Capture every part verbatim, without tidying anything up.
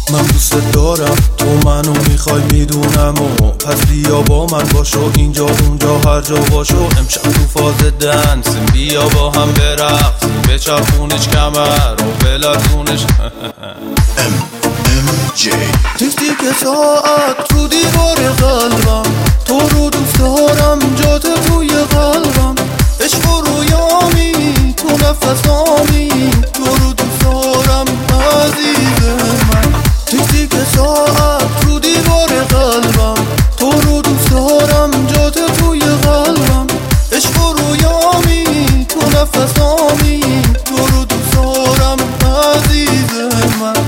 من دوست دارم، تو منو میخوای میدونم و پس بیا با من باشو، اینجا اونجا هر جا باشو. امشب تو فاز دنسیم، بیا با هم برقصیم، بچرخونش کمر و بلرزونش ام ام جی. تیک تیک ساعت رو دیوار قلبم، تو رو دوست دارم، جات توی قلبم. عشق و رویامی، تو نفسامی، تو رو دوست دارم عزیز من. تیک تیک ساعت رو دیوار قلبم، تو رو دوست دارم، جات توی قلبم. عشق و رویامی، تو نفسامی، تو رو دوست دارم عزیز من.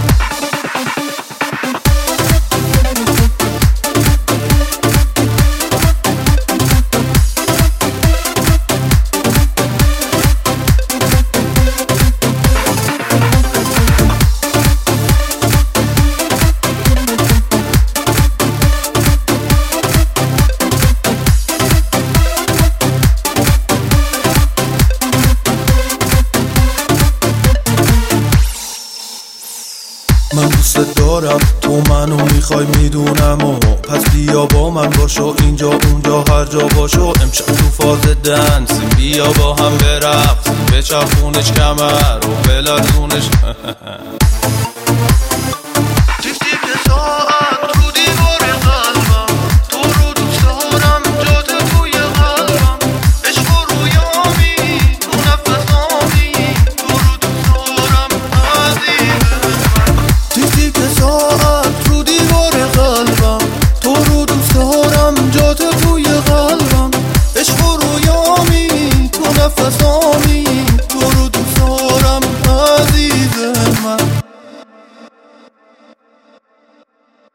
من دوست دارم، تو منو میخوای میدونم و پس بیا با من باشو، اینجا اونجا هر جا باشو. امشب تو فاز دنسیم، بیا با هم برقصیم، بچرخونش کمر و بلرزونش